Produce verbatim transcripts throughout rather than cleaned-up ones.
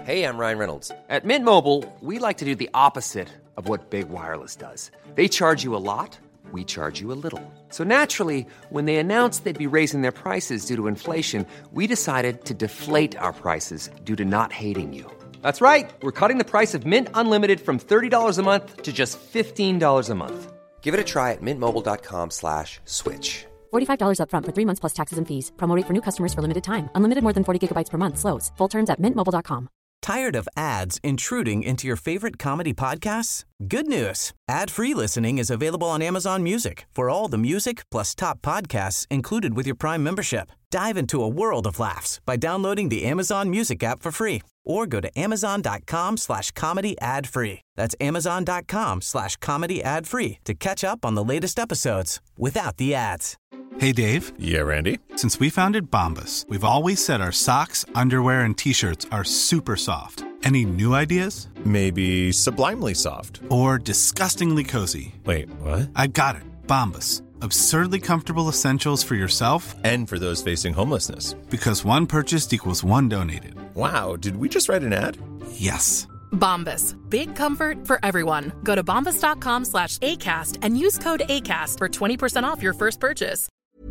Hey, I'm Ryan Reynolds. At Mint Mobile, we like to do the opposite of what Big Wireless does. They charge you a lot, we charge you a little. So naturally, when they announced they'd be raising their prices due to inflation, we decided to deflate our prices due to not hating you. That's right. We're cutting the price of Mint Unlimited from thirty dollars a month to just fifteen dollars a month. Give it a try at mintmobile.com slash switch. forty-five dollars up front for three months plus taxes and fees. Promo rate for new customers for limited time. Unlimited more than forty gigabytes per month slows. Full terms at mint mobile dot com. Tired of ads intruding into your favorite comedy podcasts? Good news. Ad-free listening is available on Amazon Music for all the music plus top podcasts included with your Prime membership. Dive into a world of laughs by downloading the Amazon Music app for free or go to amazon.com slash comedy ad free. That's amazon.com slash comedy ad free to catch up on the latest episodes without the ads. Hey, Dave. Yeah, Randy. Since we founded Bombas, we've always said our socks, underwear, and T-shirts are super soft. Any new ideas? Maybe sublimely soft. Or disgustingly cozy. Wait, what? I got it. Bombas. Absurdly comfortable essentials for yourself and for those facing homelessness. Because one purchased equals one donated. Wow, did we just write an ad? Yes. Bombas. Big comfort for everyone. Go to bombas.com slash ACAST and use code ACAST for twenty percent off your first purchase.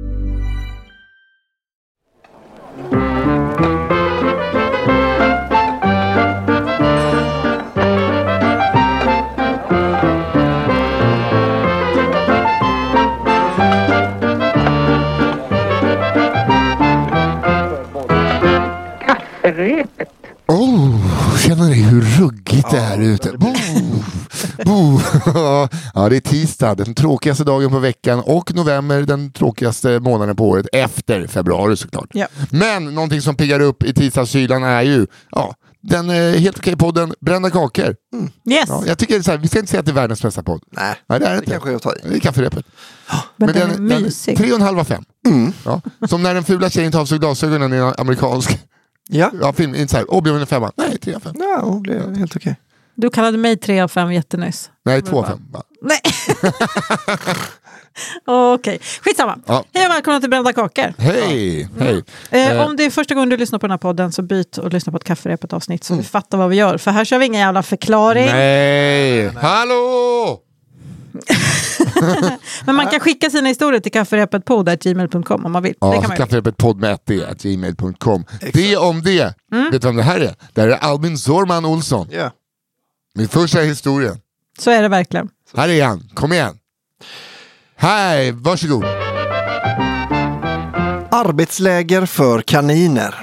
Kafferepet. Oh, känner ni hur ruggigt det är ute? Bo, bo. Ja, det är tisdag, den tråkigaste dagen på veckan, och november, den tråkigaste månaden på året efter februari såklart. Ja. Men någonting som piggar upp i tisdagskylan är ju ja, den eh, helt okej podden Brända kakor. Mm. Yes. Ja, jag tycker så här, vi ska inte säga att det är världens bästa podd. Nej, Nej det är det det inte. kanske jag tar i. Det är kafferepet. Men, Men den, den, är den, mysig. tre och en halv av fem. Mm. Ja. Som när den fula tjejen tar av sig glasögonen i en amerikansk Ja. ja, film. Inte så här, åh, blev det en femma? Nej, tre av fem. Ja, hon blev helt okej. Du kallade mig tre av fem jättenyss. Nej, två av fem. Va? Nej. Okej, skitsamma. Ja. Hej och välkomna till Brända kakor. Hej, hej. Eh, Eh. om det är första gången du lyssnar på den här podden så byt och lyssna på ett kafferepet avsnitt så mm. du fattar vad vi gör. För här kör vi ingen jävla förklaring. Nej, hallå! Men man kan skicka sina historier till kafferepetpodd at gmail punkt com om man vill. Ja, det kan man kafferepetpodd med ett d at gmail punkt com. Det om det. Mm. Vet du vem det här är? Det här är Albin Zorman Olsson. Ja. Min första historia. Så är det verkligen. Här är han, kom igen. Hej, varsågod. Arbetsläger för kaniner.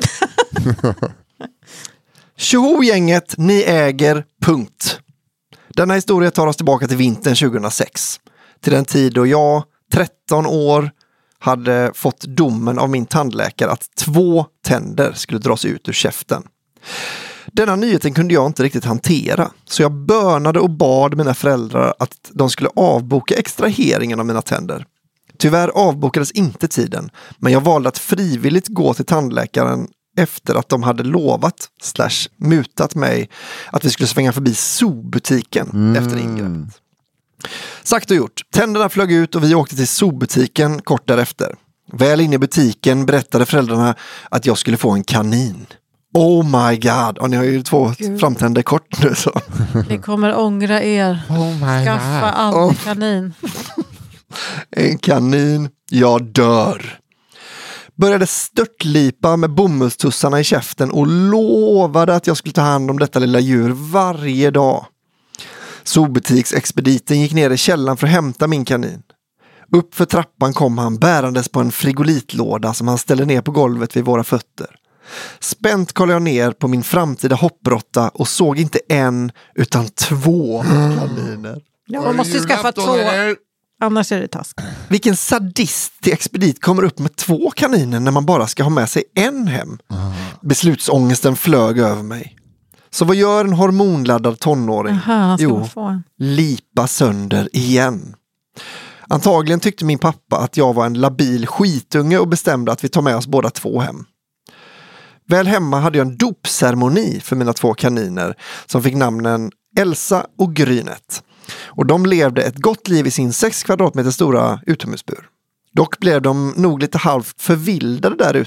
Tjoho gänget, ni äger, punkt. Denna historia tar oss tillbaka till vintern tjugohundrasex. Till den tid då jag, tretton år, hade fått domen av min tandläkare att två tänder skulle dras ut ur käften. Denna nyheten kunde jag inte riktigt hantera, så jag bönade och bad mina föräldrar att de skulle avboka extraheringen av mina tänder. Tyvärr avbokades inte tiden, men jag valde att frivilligt gå till tandläkaren efter att de hade lovat slash mutat mig att vi skulle svänga förbi zoobutiken mm. efter ingreppet. Sagt och gjort. Tänderna flög ut och vi åkte till zoobutiken kort därefter. Väl inne i butiken berättade föräldrarna att jag skulle få en kanin. Oh my god. Och ni har ju två Gud. framtänder kort nu så. Ni kommer ångra er. Oh my Skaffa god. aldrig Oh. kanin. En kanin. Jag dör. Började störtlipa med bomullstussarna i käften och lovade att jag skulle ta hand om detta lilla djur varje dag. Zoobutiksexpediten gick ner i källaren för att hämta min kanin. Upp för trappan kom han bärandes på en frigolitlåda som han ställde ner på golvet vid våra fötter. Spänt kollade jag ner på min framtida hoppråtta och såg inte en utan två kaniner. Ja, man måste ju skaffa två. Annars är det task. Vilken sadist till expedit kommer upp med två kaniner när man bara ska ha med sig en hem? Mm. Beslutsångesten flög över mig. Så vad gör en hormonladdad tonåring? Aha, jo, få en. lipa sönder igen. Antagligen tyckte min pappa att jag var en labil skitunge och bestämde att vi tar med oss båda två hem. Väl hemma hade jag en dopceremoni för mina två kaniner som fick namnen Elsa och Grynet. Och de levde ett gott liv i sin sex kvadratmeter stora utomhusbur. Dock blev de nog lite halvt förvildade där ute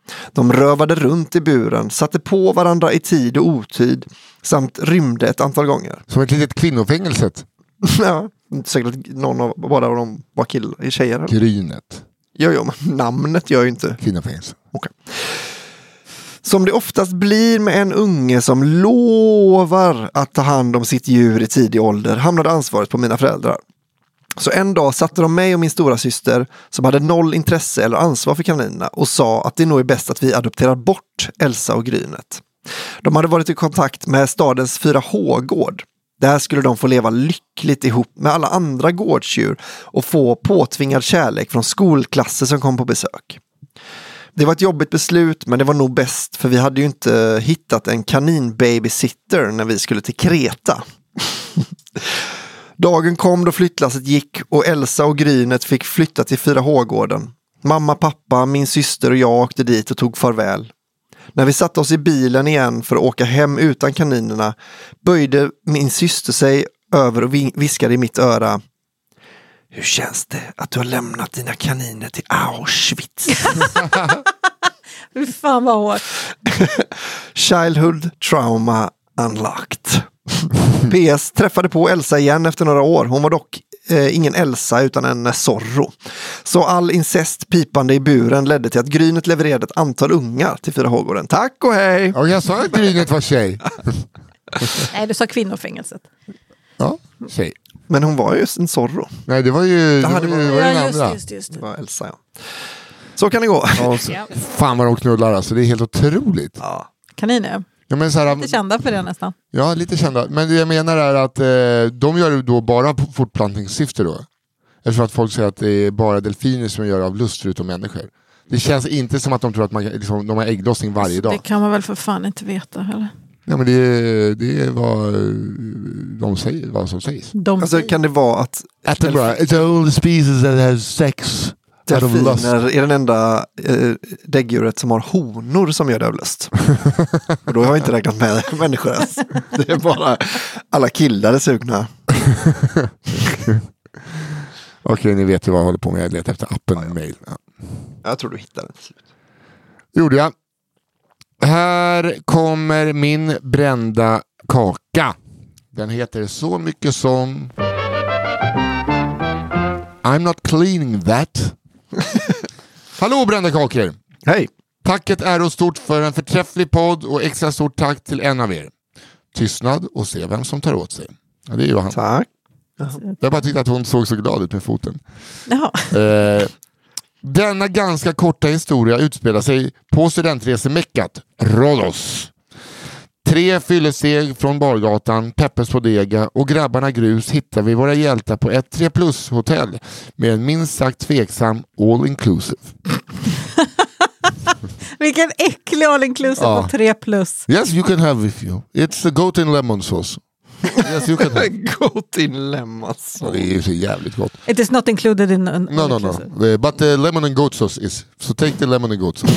De rövade runt i buren, satte på varandra i tid och otid samt rymde ett antal gånger. Som ett litet kvinnofängelset. Ja, inte säkert att någon av båda av dem var killar, tjejer. Grynet. Jo, jo, men namnet gör ju inte. Kvinnofängelse. Okej. Som det oftast blir med en unge som lovar att ta hand om sitt djur i tidig ålder hamnade ansvaret på mina föräldrar. Så en dag satte de mig och min stora syster som hade noll intresse eller ansvar för kaninerna och sa att det nog är bäst att vi adopterar bort Elsa och Grynet. De hade varit i kontakt med stadens fyra H-gård. Där skulle de få leva lyckligt ihop med alla andra gårdsdjur och få påtvingad kärlek från skolklasser som kom på besök. Det var ett jobbigt beslut, men det var nog bäst för vi hade ju inte hittat en kaninbabysitter när vi skulle till Kreta. Dagen kom då flyttlasset gick och Elsa och Grynet fick flytta till fyra H-gården. Mamma, pappa, min syster och jag åkte dit och tog farväl. När vi satte oss i bilen igen för att åka hem utan kaninerna böjde min syster sig över och viskade i mitt öra: hur känns det att du har lämnat dina kaniner till Auschwitz? Fy fan vad hårt. Childhood trauma unlocked. P S träffade på Elsa igen efter några år. Hon var dock eh, ingen Elsa utan en Zorro. Så all incest pipande i buren ledde till att Grynet levererade ett antal ungar till fyra H-gården. Tack och hej! Och jag sa att Grynet var tjej. Nej, du sa kvinnofängelset. Ja, tjej. Men hon var ju en Zorro. Nej, det var ju, det var, det var, det var den Ja, just, andra. just, just. Det var Elsa, ja. Så kan det gå. Ja, så, fan vad de knullar alltså, det är helt otroligt. Ja. Kaniner. Ja, men så här, Lite kända för det nästan. ja, lite kända. Men det jag menar är att eh, de gör det då bara på fortplantningssyfte då. Eftersom att folk säger att det är bara delfiner som gör av lust förutom människor. Det känns inte som att de tror att man, liksom, de har ägglossning varje dag. Det kan man väl för fan inte veta heller. Ja, men det, det är vad de säger, vad som sägs. De Alltså kan det vara att Att det bara, it's all the species that has sex out of lust. delfiner är den enda eh, däggdjuret som har honor som gör det av lust. Och då har jag inte räknat med människor ens. Det är bara alla killar är sugna. Okej, ni vet ju vad jag håller på med. Jag letar efter appen ja, mail. Ja. Jag tror du hittar den till slut. Gjorde jag. Här kommer min brända kaka. Den heter så mycket som I'm not cleaning that. Hallå brända kakor. Hej. Tacket är och stort för en förträfflig podd och extra stort tack till en av er. Tystnad och se vem som tar åt sig. Ja, det är ju han. Tack. Jag bara tyckte att hon såg så glad ut med foten. Jaha. Eh, denna ganska korta historia utspelar sig på studentresemeckat Rhodos. Tre fyllesteg från bargatan, Peppes på Dega och grabbarna grus hittar vi våra hjältar på ett tre plus hotell med en minst sagt tveksam all inclusive. Vilken äcklig all inclusive Ja. på tre plus. Yes, you can have with you. It's a goat and lemon sauce. Yes, you can have. Goat in lemmas. Ja, det är ju så jävligt gott. It is not included in an No, no, no. Uh, but the lemon and goat sauce is. So take the lemon and goat sauce.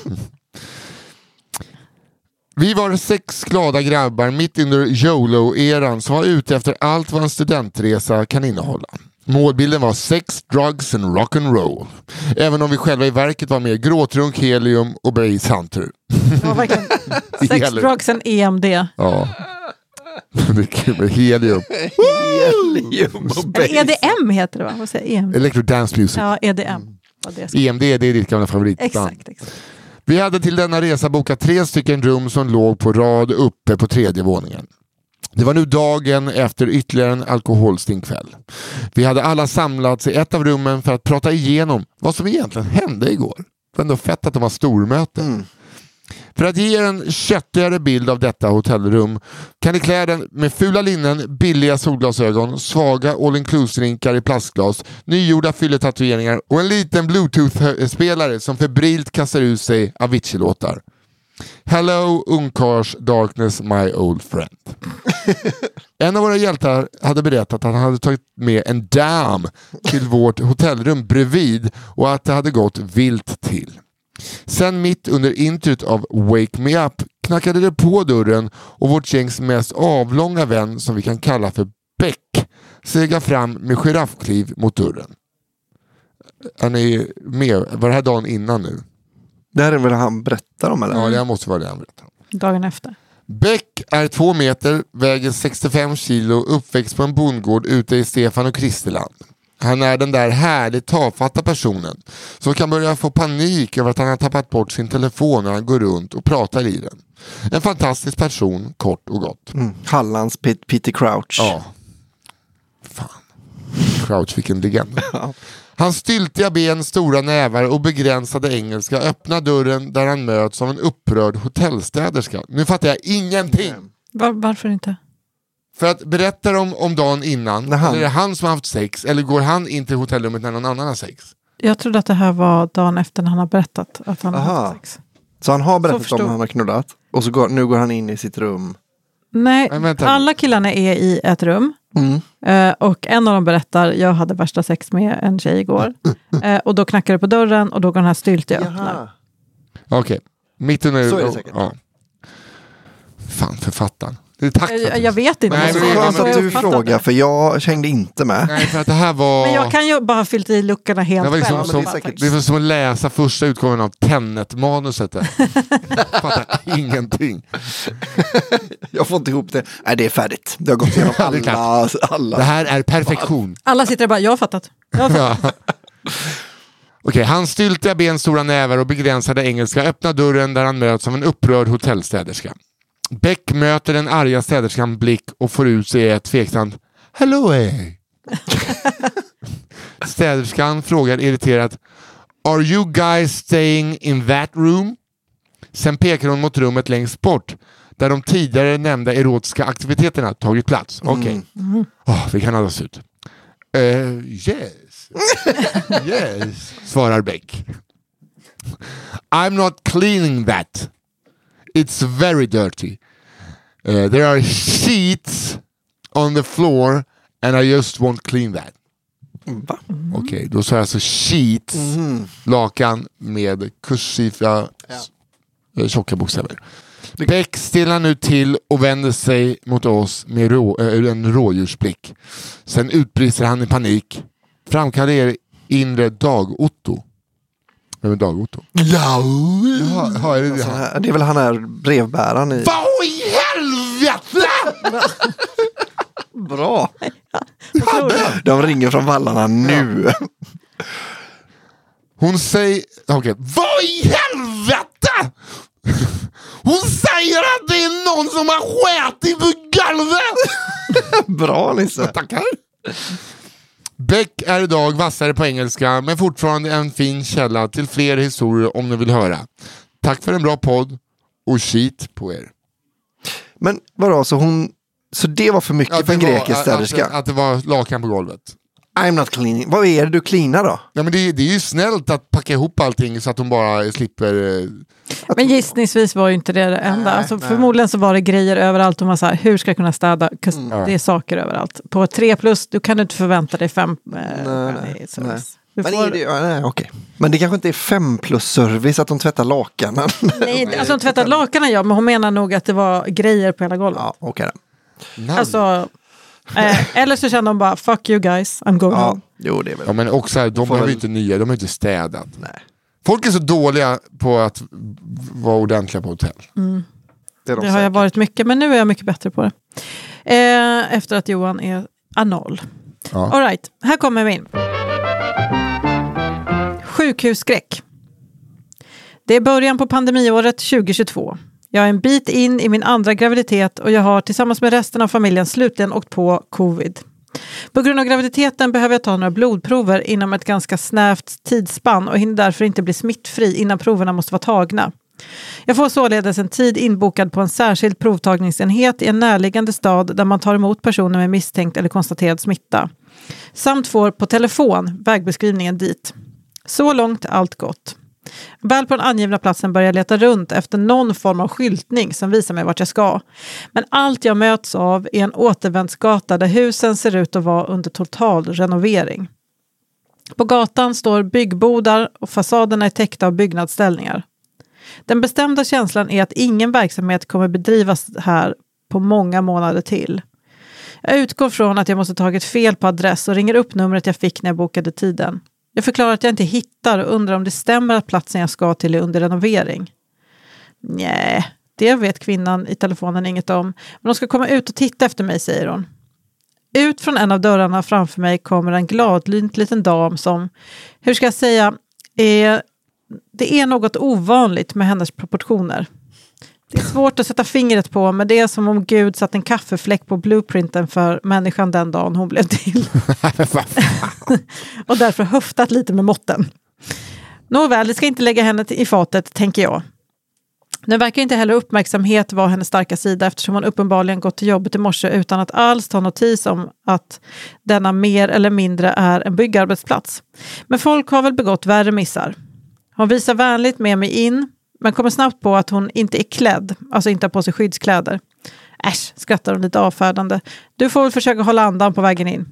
Vi var sex glada grabbar mitt under YOLO-eran som var ute efter allt vad en studentresa kan innehålla. Målbilden var sex, drugs and rock and roll. Även om vi själva i verket var med gråtrunk, helium och Base Hunter. Det var verkligen sex, drugs and E M D. Ja. Det är kul med helium. Helium och Eller E D M heter det va? Vad säger E M D? Electro Dance Music. Ja, E D M. Vad det ska- E M D, det är ditt gamla favoritband. Exakt, exakt. Vi hade till denna resa bokat tre stycken rum som låg på rad uppe på tredje våningen. Det var nu dagen efter ytterligare en alkoholstinn kväll. Vi hade alla samlats i ett av rummen för att prata igenom vad som egentligen hände igår. Det var ändå fett att de var stormöte. Mm. För att ge en köttigare bild av detta hotellrum kan ni klä den med fula linnen, billiga solglasögon, svaga all-inclusive-rinkar i plastglas, nygjorda fylletatueringar och en liten bluetooth-spelare som febrilt kastar ut sig Avicii-låtar. Hello, ungkars darkness, my old friend. En av våra hjältar hade berättat att han hade tagit med en dam till vårt hotellrum bredvid och att det hade gått vilt till. Sen mitt under introt av Wake Me Up knackade det på dörren och vårt gängs mest avlånga vän, som vi kan kalla för Beck, segar fram med giraffkliv mot dörren. Är ni med? Var det här dagen innan nu? Det här är väl han berättar om, eller? Ja, det här måste vara det han berättar om. Dagen efter. Beck är två meter, väger sextiofem kilo, uppväxt på en bondgård ute i Stefan och Kristerland. Han är den där härligt tafatta personen som kan börja få panik över att han har tappat bort sin telefon när han går runt och pratar i den. En fantastisk person, kort och gott. Mm. Hallands Pet- Peter Crouch. Ja. Fan. Crouch, vilken legend. Hans styltiga ben, stora nävar och begränsade engelska öppnar dörren där han möts av en upprörd hotellstäderska. Nu fattar jag ingenting. Var, varför inte? För att berätta om, om dagen innan, han... eller är det han som har haft sex, eller går han in till hotellrummet när någon annan har sex? Jag trodde att det här var dagen efter när han har berättat att han Aha. har haft sex. Så han har berättat förstod... om att han har knullat. Och så går, nu går han in i sitt rum. Nej, Men alla killarna är i ett rum. Mm. Uh, och en av dem berättar, jag hade värsta sex med en tjej igår. Uh, och då knackar det på dörren och då går den här styltiga öppna. Okej, okay. Mitt under... Så är det säkert. Ja. Fan, författaren. Det är tack för Jag, jag vet inte. Nej, Det men är det- skönt men- att du frågar, för jag hängde inte med. Nej, för att det här var... Men jag kan ju bara ha fyllt i luckorna helt Det var liksom själv. som, det är säkert- det var som att läsa första utgåvan av Tenet-manuset. där. Fattar ingenting. Jag får inte ihop det. Nej, det är färdigt. Det har gått igenom Ja, det är klart. alla. alla. Det här är perfektion. Alla sitter där bara, jag har fattat. Jag har fattat. Ja. Okej, hans styltiga ben, stora nävar och begränsade engelska öppnar dörren där han möts av en upprörd hotellstäderska. Beck möter den arga städerskan blick och får ut sig ett tveksamt Hello, eh. Städerskan frågar irriterat Are you guys staying in that room? Sen pekar hon mot rummet längst bort där de tidigare nämnda erotiska aktiviteterna tagit plats. Okej, okay. Mm. oh, vi kan andas ut. Uh, yes. Yes, svarar Beck. I'm not cleaning that. It's very dirty. Uh, there are sheets on the floor and I just won't clean that. Va? Mm. Okej, okay, då sa jag alltså sheets, Mm. lakan med kursiva ja. tjocka bokstäver. Beck stillar nu till och vänder sig mot oss med rå, äh, en rådjursblick. Sen utbrister han i panik. Framkallar er inre Dag-Otto. Vem är Dag-Otto? Ja, ja, är det, Alltså, här- det är väl han här brevbäraren i... Vad i helvete! Bra! Jag tror det. De ringer från vallarna nu. Hon säger... Okej, okay. Vad i helvete? Hon säger att det är någon som har skät på golvet! Bra, Nisse. Tackar. Beck är idag vassare på engelska men fortfarande en fin källa till fler historier om ni vill höra. Tack för en bra podd och skit på er. Men vadå, så hon... Så det var för mycket Att för en det var- grekisk att, städerska? att det var lakan på golvet. I'm not cleaning. Vad är det du cleanar då? Ja, men det, det är ju snällt att packa ihop allting så att de bara slipper... eh, Men gissningsvis var ju inte det det enda. Nej, Alltså, nej. förmodligen så var det grejer överallt och man sa, hur ska jag kunna städa? 'Cause Mm. Det är saker överallt. På tre plus, du kan inte förvänta dig fem eh, Nej, stjärnor i nej, service. Du Men, får- är det, ja, nej, okej. Men det kanske inte är fem plus service att de tvättar lakanen. Nej, alltså de tvättade lakanen ja, men hon menar nog att det var grejer på hela golvet. Ja, okej då. namn. Alltså, eh, eller så kände de bara, fuck you guys, I'm going Ja, home. jo, det är väl... Ja, men också här, de får behöver väl- ju inte nya, de har inte städat. Nej. Folk är så dåliga på att vara ordentliga på hotell. Det, är de Det har jag säkert. varit mycket, men nu är jag mycket bättre på det. Eh, efter att Johan är anal. Ja. All right, här kommer vi in. Sjukhusskräck. Det är början på pandemiåret tjugohundratjugotvå. Jag är en bit in i min andra graviditet och jag har tillsammans med resten av familjen slutligen åkt på covid. På grund av graviditeten behöver jag ta några blodprover inom ett ganska snävt tidsspann och hinner därför inte bli smittfri innan proverna måste vara tagna. Jag får således en tid inbokad på en särskild provtagningsenhet i en närliggande stad där man tar emot personer med misstänkt eller konstaterad smitta. Samt får på telefon vägbeskrivningen dit. Så långt allt gott. Väl på den angivna platsen börjar jag leta runt efter någon form av skyltning som visar mig vart jag ska. Men allt jag möts av är en återvändsgata där husen ser ut att vara under total renovering. På gatan står byggbodar och fasaderna är täckta av byggnadsställningar. Den bestämda känslan är att ingen verksamhet kommer bedrivas här på många månader till. Jag utgår från att jag måste tagit fel på adress och ringer upp numret jag fick när jag bokade tiden. Jag förklarar att jag inte hittar och undrar om det stämmer att platsen jag ska till är under renovering. Nej, det vet kvinnan i telefonen inget om. Men de ska komma ut och titta efter mig, säger hon. Ut från en av dörrarna framför mig kommer en gladlynt liten dam som, hur ska jag säga, är, det är något ovanligt med hennes proportioner. Det är svårt att sätta fingret på, men det är som om Gud satt en kaffefläck på blueprinten för människan den dagen hon blev till. Och därför höftat lite med måtten. Nåväl, det ska inte lägga henne i fatet, tänker jag. Nu verkar inte heller uppmärksamhet vara hennes starka sida eftersom hon uppenbarligen gått till jobbet i morse utan att alls ta notis om att denna mer eller mindre är en byggarbetsplats. Men folk har väl begått värre missar. Hon visar vänligt med mig in, men kommer snabbt på att hon inte är klädd, alltså inte har på sig skyddskläder. Äsch, skrattar hon lite avfärdande. Du får väl försöka hålla andan på vägen in.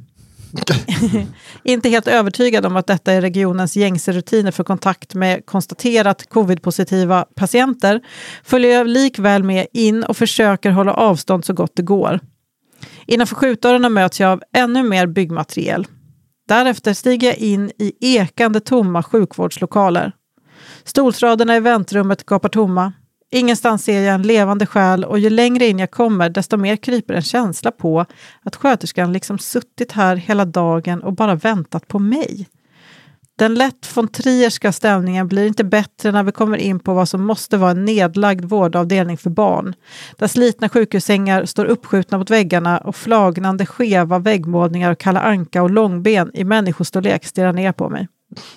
Inte helt övertygad om att detta är regionens gängse rutiner för kontakt med konstaterat covid-positiva patienter följer jag likväl med in och försöker hålla avstånd så gott det går. Innanför skjutdörrarna möts jag av ännu mer byggmateriel. Därefter stiger jag in i ekande tomma sjukvårdslokaler. Stolsraderna i väntrummet gapar tomma. Ingenstans ser jag en levande själ och ju längre in jag kommer desto mer kryper en känsla på att sköterskan liksom suttit här hela dagen och bara väntat på mig. Den lätt von Trierska stämningen blir inte bättre när vi kommer in på vad som måste vara en nedlagd vårdavdelning för barn. Där slitna sjukhussängar står uppskjutna mot väggarna och flagnande skeva väggmålningar och kalla anka och långben i människostorlek stirrar ner på mig.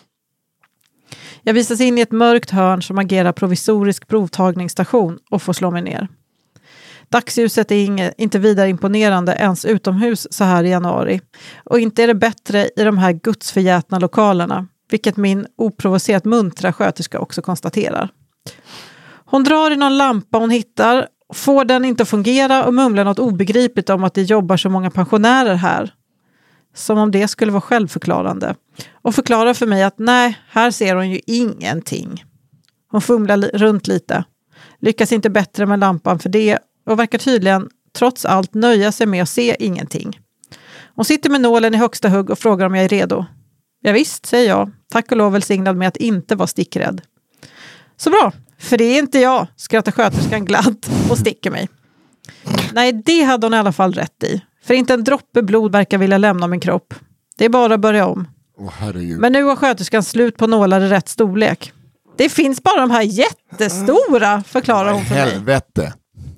Jag visas in i ett mörkt hörn som agerar provisorisk provtagningsstation och får slå mig ner. Dagsljuset är inge, inte vidare imponerande ens utomhus så här i januari. Och inte är det bättre i de här gudsförgätna lokalerna, vilket min oprovocerat muntra sköterska också konstaterar. Hon drar i någon lampa hon hittar, får den inte att fungera och mumlar något obegripligt om att det jobbar så många pensionärer här. Som om det skulle vara självförklarande. Och förklarar för mig att nej, här ser hon ju ingenting. Hon fumlar li- runt lite. Lyckas inte bättre med lampan för det. Och verkar tydligen trots allt nöja sig med att se ingenting. Hon sitter med nålen i högsta hugg och frågar om jag är redo. Ja visst, säger jag. Tack och lov välsignad med att inte vara stickrädd. Så bra, för det är inte jag, skrattar sköterskan glatt och sticker mig. Nej, det hade hon i alla fall rätt i. För inte en droppe blod verkar vilja lämna min kropp. Det är bara att börja om. Åh, herregud. Men nu har sköterskan slut på nålar i rätt storlek. Det finns bara de här jättestora, förklarar hon för mig. Helvete.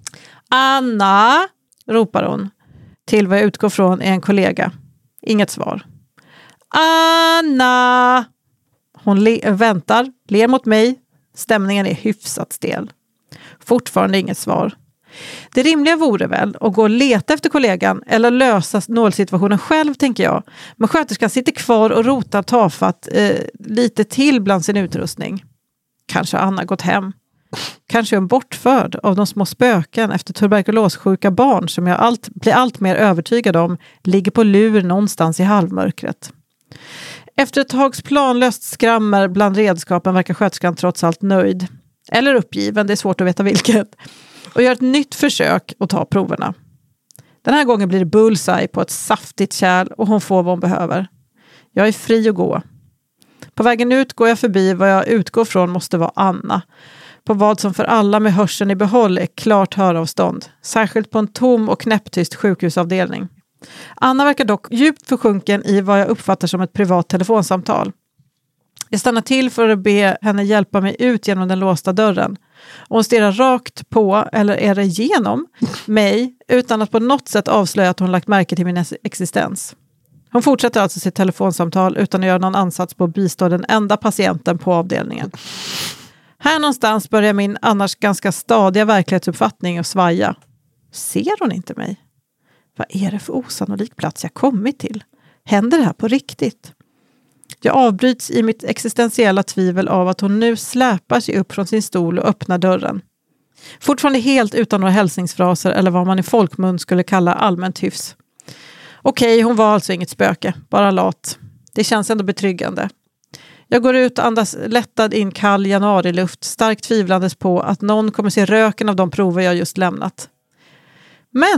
Anna, ropar hon. Till vad jag utgår från är en kollega. Inget svar. Anna! Hon le- väntar, ler mot mig. Stämningen är hyfsat stel. Fortfarande inget svar. Det rimliga vore väl att gå och leta efter kollegan eller lösa nålsituationen själv, tänker jag. Men sköterskan sitter kvar och rotar tafatt eh, lite till bland sin utrustning. Kanske Anna gått hem. Kanske är hon bortförd av de små spöken efter tuberkulossjuka barn som jag allt, blir allt mer övertygad om ligger på lur någonstans i halvmörkret. Efter ett tags planlöst skrammer bland redskapen verkar sköterskan trots allt nöjd. Eller uppgiven, det är svårt att veta vilket. Och gör ett nytt försök att ta proverna. Den här gången blir det bullseye på ett saftigt kärl och hon får vad hon behöver. Jag är fri att gå. På vägen ut går jag förbi vad jag utgår från måste vara Anna. På vad som för alla med hörseln i behåll är klart höravstånd. Särskilt på en tom och knäpptyst sjukhusavdelning. Anna verkar dock djupt försjunken i vad jag uppfattar som ett privat telefonsamtal. Jag stannar till för att be henne hjälpa mig ut genom den låsta dörren. Och hon stirrar rakt på, eller är det genom, mig utan att på något sätt avslöja att hon lagt märke till min existens. Hon fortsätter alltså sitt telefonsamtal utan att göra någon ansats på att bistå den enda patienten på avdelningen. Här någonstans börjar min annars ganska stadiga verklighetsuppfattning att svaja. Ser hon inte mig? Vad är det för osannolik plats jag kommit till? Händer det här på riktigt? Jag avbryts i mitt existentiella tvivel av att hon nu släpar sig upp från sin stol och öppnar dörren. Fortfarande helt utan några hälsningsfraser eller vad man i folkmun skulle kalla allmänt hyfs. Okej, hon var alltså inget spöke, bara lat. Det känns ändå betryggande. Jag går ut och andas lättad in kall januariluft, starkt tvivlandes på att någon kommer se röken av de prover jag just lämnat. Men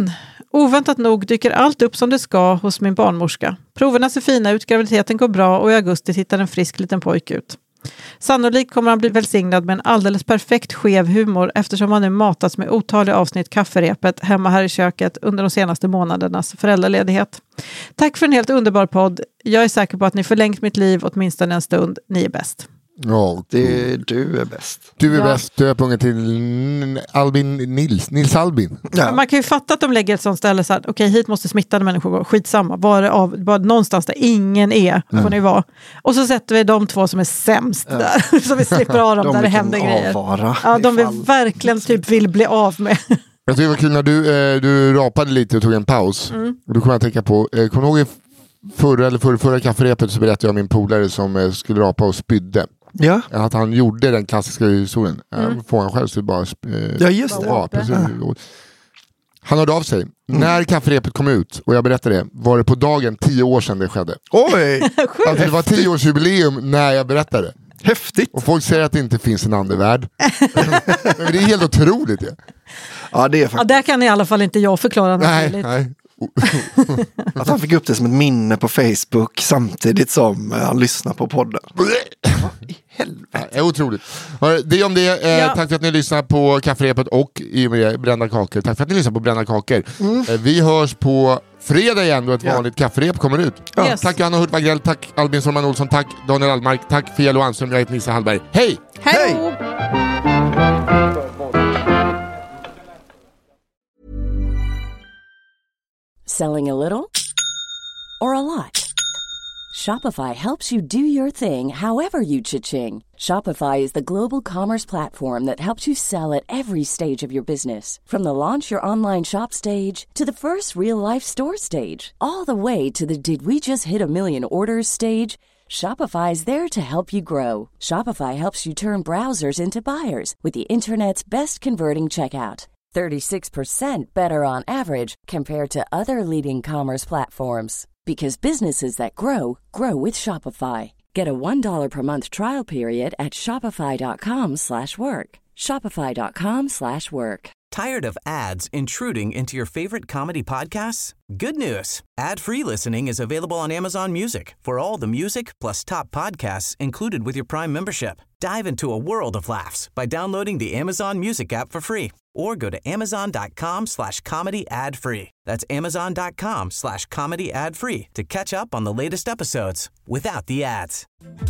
Oväntat nog dyker allt upp som det ska hos min barnmorska. Proverna ser fina ut, graviditeten går bra och i augusti tittar en frisk liten pojk ut. Sannolikt kommer han bli välsignad med en alldeles perfekt skev humor eftersom han nu matats med otaliga avsnitt kafferepet hemma här i köket under de senaste månadernas föräldraledighet. Tack för en helt underbar podd. Jag är säker på att ni förlängt mitt liv åtminstone en stund. Ni är bäst. Ja, det, du är bäst. Du är ja. bäst. Du är på gång till Albin Nils. Nils Albin. Ja. Man kan ju fatta att de lägger ett sånt ställe så här, okej, okay, hit måste smittade människor gå. Skitsamma. Bara, av, bara någonstans där ingen är, får mm. ni vara. Och så sätter vi de två som är sämst ja. där. Så vi slipper av dem de där det händer grejer. Avvara, ja, de vill verkligen typ vill bli av med. Jag tycker det var kul när du, eh, du rapade lite och tog en paus. Mm. Och då kommer jag tänka på, eh, kommer du ihåg i förra, eller förra, förra kafferepet så berättade jag om min polare som eh, skulle rapa och spydde. Ja. Att han gjorde den klassiska historien. Mm. Får han själv så bara... Eh, ja, just det. Ja, precis. Ja. Han hörde av sig. Mm. När kafferepet kom ut, och jag berättade det, var det på dagen tio år sedan det skedde. Oj! Alltså det var tio års jubileum när jag berättade. Häftigt. Och folk säger att det inte finns en andevärld. Men det är helt otroligt. Ja, ja det är faktiskt... Ja, där kan i alla fall inte jag förklara. Nej, nej. Att han fick upp det som ett minne på Facebook samtidigt som han lyssnar på podden. I helvete. Ja, otroligt. Det är om det. Eh, ja. Tack för att ni lyssnar på kafferepet och i med Brända kakor. Tack för att ni lyssnar på Brända kakor. Mm. Eh, vi hörs på fredag igen då ett ja. vanligt kafferep kommer ut. Ja. Yes. Tack Johanna Hult-Wagrell, tack Albin Sorman Olsson, tack Daniel Almark, tack Fia Loanström, jag heter Nisse Hallberg. Hej! Hej! Hej! Selling a little or a lot? Shopify helps you do your thing however you cha-ching. Shopify is the global commerce platform that helps you sell at every stage of your business. From the launch your online shop stage to the first real-life store stage, all the way to the did we just hit a million orders stage. Shopify is there to help you grow. Shopify helps you turn browsers into buyers with the internet's best converting checkout. thirty-six percent better on average compared to other leading commerce platforms. Because businesses that grow, grow with Shopify. Get a one dollar per month trial period at shopify.com slash work. Shopify.com slash work. Tired of ads intruding into your favorite comedy podcasts? Good news. Ad-free listening is available on Amazon Music for all the music plus top podcasts included with your Prime membership. Dive into a world of laughs by downloading the Amazon Music app for free or go to amazon.com slash comedy ad free. That's amazon.com slash comedy ad free to catch up on the latest episodes without the ads.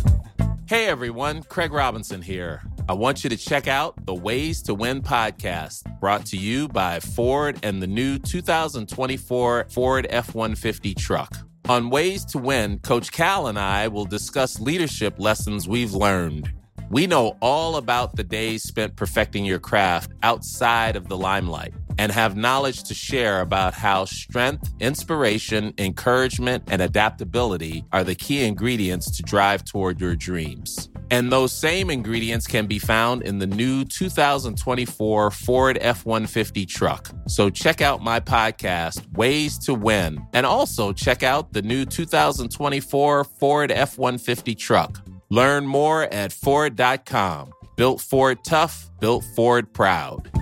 Hey everyone, Craig Robinson here. I want you to check out the Ways to Win podcast, brought to you by Ford and the new two thousand twenty-four Ford F one fifty truck. On Ways to Win, Coach Cal and I will discuss leadership lessons we've learned. We know all about the days spent perfecting your craft outside of the limelight and have knowledge to share about how strength, inspiration, encouragement, and adaptability are the key ingredients to drive toward your dreams. And those same ingredients can be found in the new two thousand twenty-four Ford F one fifty truck. So check out my podcast, Ways to Win, and also check out the new two thousand twenty-four Ford F one fifty truck. Learn more at Ford dot com. Built Ford tough, built Ford proud.